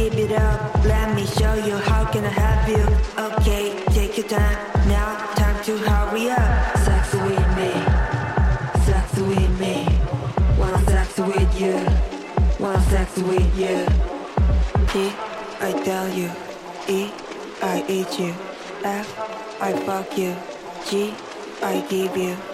give it up. Let me show you how can I help you. Okay, take your time. Now, time to hurry up. Sex with me. Sex with me. Wanna sex with you. Wanna sex with you. T, I tell you. E, I eat you. F, I fuck you. G, I give you.